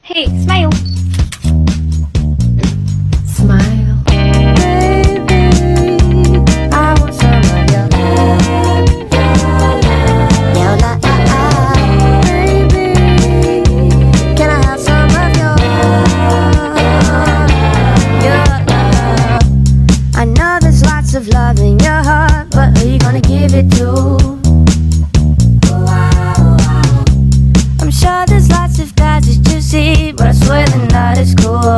Hey, smile. Smile. Baby, I want some of your love. Baby, can I have some of your love? I know there's lots of love in your heart, but who you gonna give it to? I'm sure there's lots of guys that you see, but I swear they're not as cool